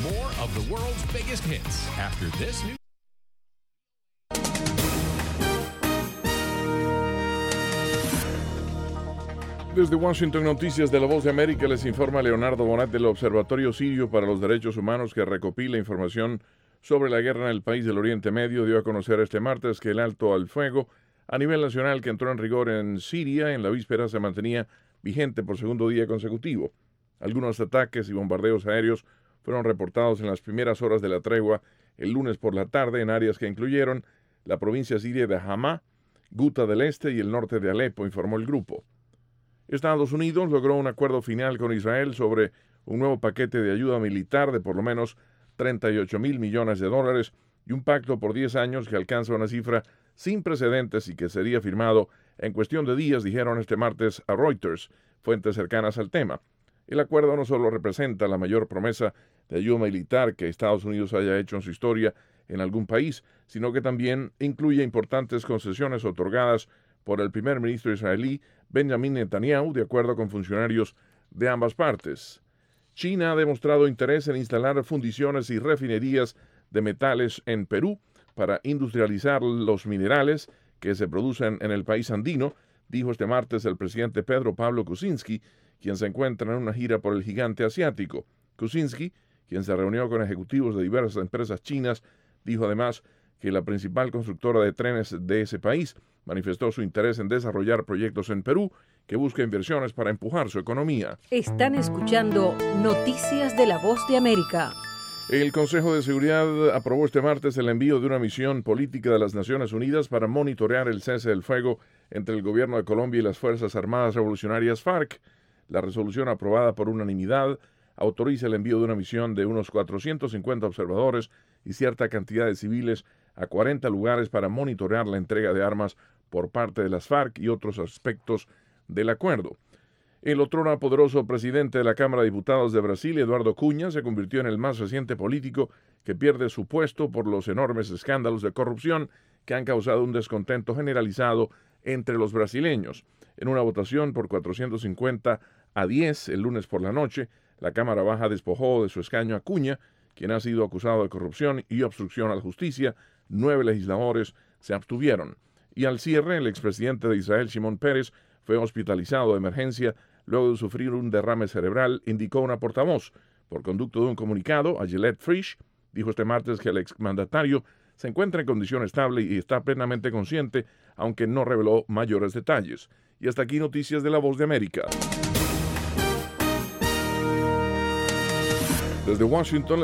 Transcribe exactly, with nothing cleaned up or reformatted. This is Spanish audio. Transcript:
more of the world's biggest hits after this new. Desde Washington, Noticias de la Voz de América, les informa Leonardo Bonet del Observatorio Sirio para los Derechos Humanos, que recopila información sobre la guerra en el país del Oriente Medio. Dio a conocer este martes que el alto al fuego a nivel nacional que entró en rigor en Siria en la víspera se mantenía vigente por segundo día consecutivo. Algunos ataques y bombardeos aéreos fueron reportados en las primeras horas de la tregua el lunes por la tarde en áreas que incluyeron la provincia siria de Hama, Guta del Este y el norte de Alepo, informó el grupo. Estados Unidos logró un acuerdo final con Israel sobre un nuevo paquete de ayuda militar de por lo menos treinta y ocho mil millones de dólares y un pacto por diez años que alcanza una cifra sin precedentes y que sería firmado en cuestión de días, dijeron este martes a Reuters, fuentes cercanas al tema. El acuerdo no solo representa la mayor promesa de ayuda militar que Estados Unidos haya hecho en su historia en algún país, sino que también incluye importantes concesiones otorgadas por el primer ministro israelí Benjamin Netanyahu, de acuerdo con funcionarios de ambas partes. China ha demostrado interés en instalar fundiciones y refinerías de metales en Perú para industrializar los minerales que se producen en el país andino, dijo este martes el presidente Pedro Pablo Kuczynski, quien se encuentra en una gira por el gigante asiático. Kuczynski, quien se reunió con ejecutivos de diversas empresas chinas, dijo además que la principal constructora de trenes de ese país manifestó su interés en desarrollar proyectos en Perú que busca inversiones para empujar su economía. Están escuchando Noticias de la Voz de América. El Consejo de Seguridad aprobó este martes el envío de una misión política de las Naciones Unidas para monitorear el cese del fuego entre el gobierno de Colombia y las Fuerzas Armadas Revolucionarias FARC. La resolución aprobada por unanimidad autoriza el envío de una misión de unos cuatrocientos cincuenta observadores y cierta cantidad de civiles a cuarenta lugares para monitorear la entrega de armas por parte de las FARC y otros aspectos del acuerdo. El otrora poderoso presidente de la Cámara de Diputados de Brasil, Eduardo Cunha, se convirtió en el más reciente político que pierde su puesto por los enormes escándalos de corrupción que han causado un descontento generalizado entre los brasileños. En una votación por cuatrocientos cincuenta a diez el lunes por la noche, la Cámara Baja despojó de su escaño a Cunha, quien ha sido acusado de corrupción y obstrucción a la justicia. Nueve legisladores se abstuvieron. Y al cierre, el expresidente de Israel, Shimon Peres, fue hospitalizado de emergencia luego de sufrir un derrame cerebral, indicó una portavoz. Por conducto de un comunicado, a Gillette Frisch dijo este martes que el exmandatario se encuentra en condición estable y está plenamente consciente, aunque no reveló mayores detalles. Y hasta aquí Noticias de la Voz de América. Desde Washington,